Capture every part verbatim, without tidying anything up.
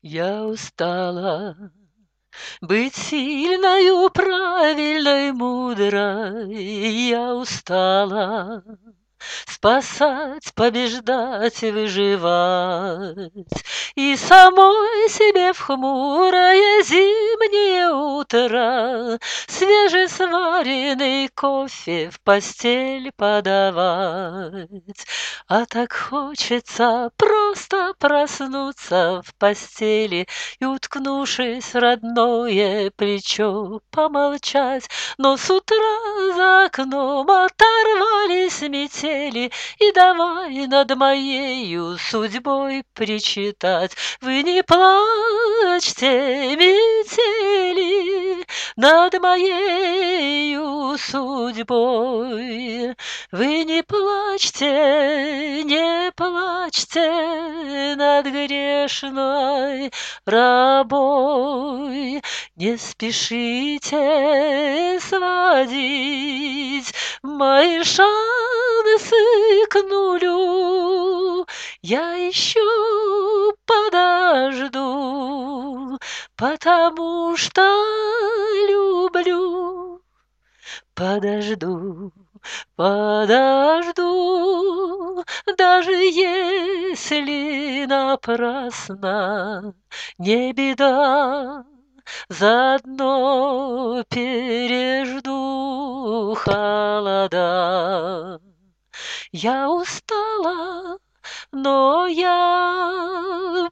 Я устала быть сильною, правильной, мудрой. Я устала спасать, побеждать, выживать. И самой себе в хмурое зимнее утро свежесваренный кофе в постель подавать. А так хочется просто проснуться в постели и, уткнувшись в родное плечо, помолчать. Но с утра за окном оторвались метели, и давай над моею судьбой причитать. Вы не плачьте, метели, над моею судьбой. Вы не плачьте, не плачьте над грешной рабой. Не спешите сводить мои шансы к нулю. Я еще подожду, потому что люблю. Подожду, подожду, даже если напрасно, не беда, заодно пережду холода. Я устала, но я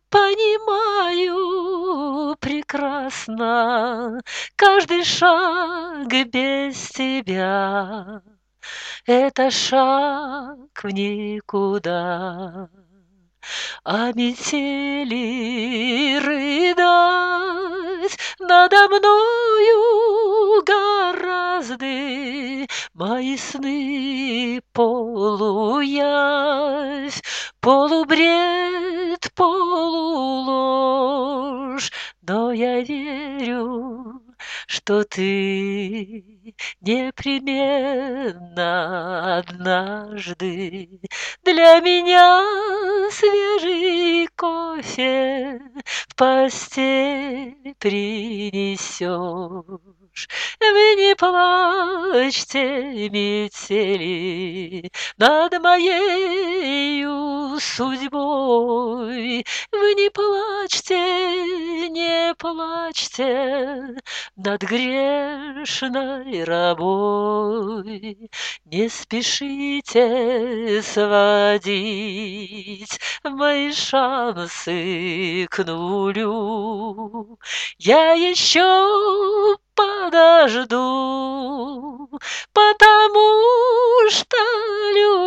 понимаю прекрасно, каждый шаг без тебя — это шаг в никуда. А метели рыдать надо мною гораздо, мои сны полуявь, полубред, полуложь, но я верю, что ты непременно однажды для меня свежий кофе в постель принесешь. Вы не плачьте, метели, над моею судьбой. Вы не плачьте, не плачьте над грешной рабой. Не спешите сводить мои шансы к нулю. Я еще подожду, потому что люблю.